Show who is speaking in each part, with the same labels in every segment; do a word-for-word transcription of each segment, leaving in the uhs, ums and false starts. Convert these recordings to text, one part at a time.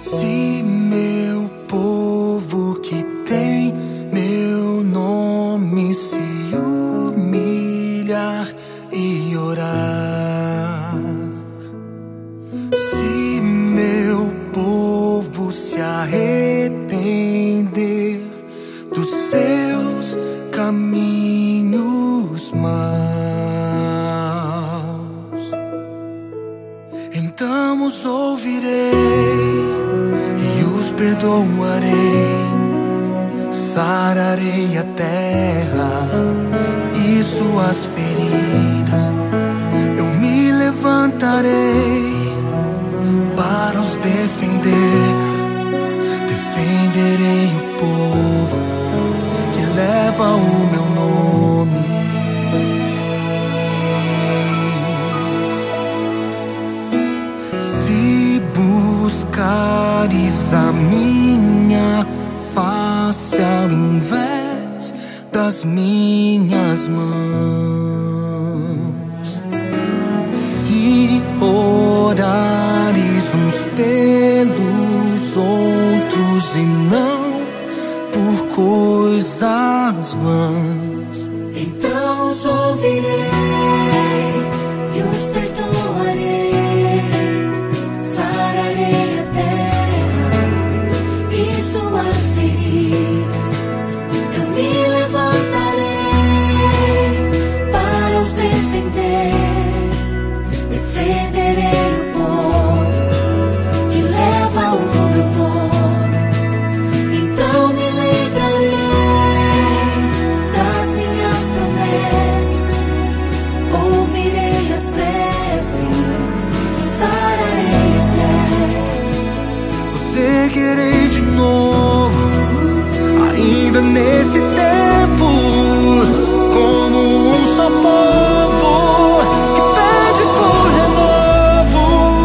Speaker 1: Se meu povo que tem meu nome se humilhar e orar, se meu povo se arrepender dos seus caminhos maus, então os ouvirei e os perdoarei, sararei a terra e suas feridas. Eu me levantarei para os defender, defenderei o povo que leva o meu nome. Se buscares a minha face ao invés das minhas mãos, se orares uns pelos outros e não por coisas vãs,
Speaker 2: então os ouvirei e os perdoarei, sararei a terra e suas feridas. Eu me levantarei para os defender, defenderei o povo que leva o meu nome. Então me lembrarei das minhas promessas, ouvirei as preces, sararei a terra.
Speaker 1: eu seguirei de novo, ainda nesse tempo, como um só povo que pede por renovo.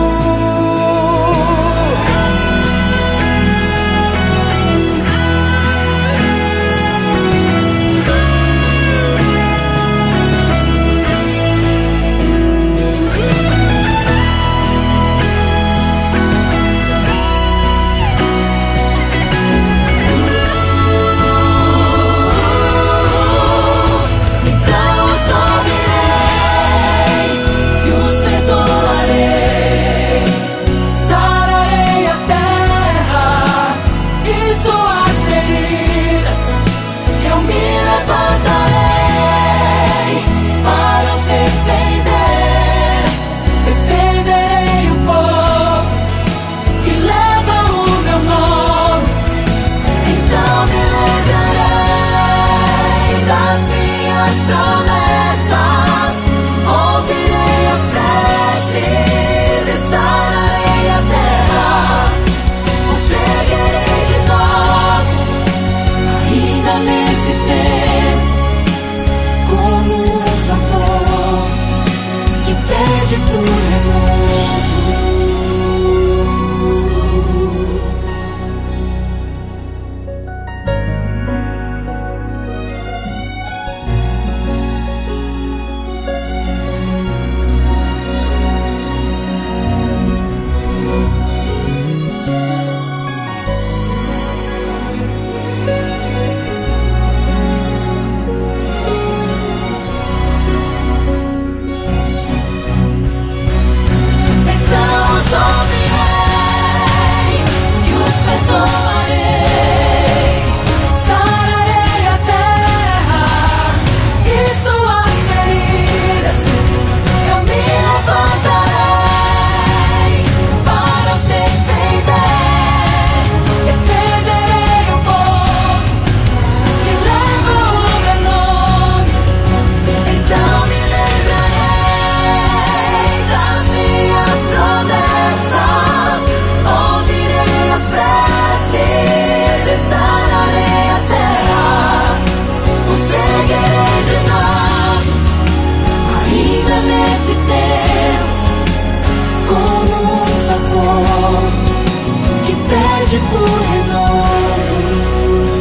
Speaker 2: Por renovo,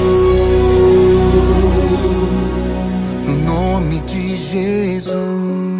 Speaker 1: no nome de Jesus.